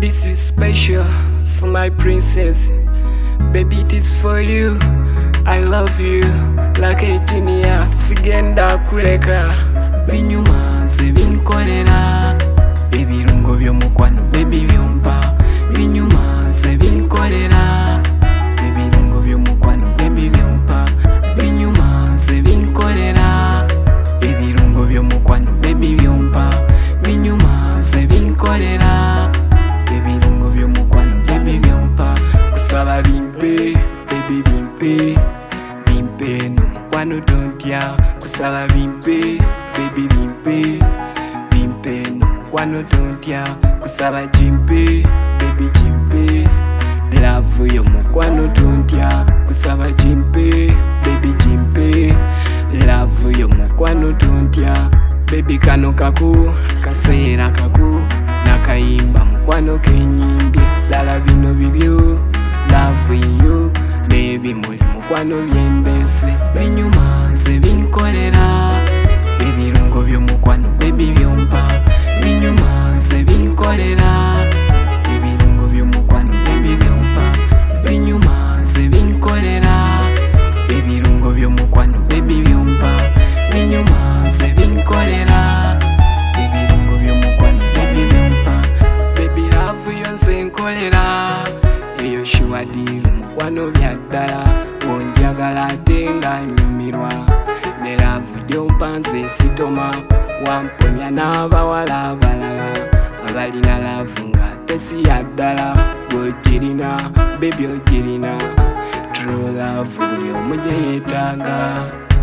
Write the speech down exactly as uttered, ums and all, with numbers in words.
This is special for my princess. Baby, it is for you. I love you like a genia. Sigenda kuleka binyuma nze binkolera ebirungo by'omukwano baby byompa binyuma nze binkolera ebirungo by'omukwano baby byompa binyuma nze binkolera ebirungo by'omukwano baby byompa binyuma nze binkolera ebirungo by'omukwano baby byompa kusaba bimpe baby bimpe bimpe n'omukwano tontya kusaba bimpe baby bimpe bimpe n'omukwano tontya kusaba jimpe baby jimpe love y'omukwano tontya kusaba jimpe baby jimpe love y'omukwano tontya baby kano kaku kaseera kaku nakayimba mukwano kenyimbi lala bino bibyo love you baby muli mukwano byendese binyuma nze binkolera ebirungo by'omukwano baby byompa binyuma nze binkolera ebirungo by'omukwano baby byompa binyuma nze binkolera ebirungo by'omukwano baby byompa binyuma nze binkolera ebirungo by'omukwano baby byompa baby love yo nze nkolera eyo shuwadiro mukwano byaddala onjagala ate nga nyumirwa ne love gyompa nze sitoma wamponya n'abawala abalala abalina love nga tesiyaddala bwogirina baby ogirina true love buli omu gye yeetaaga.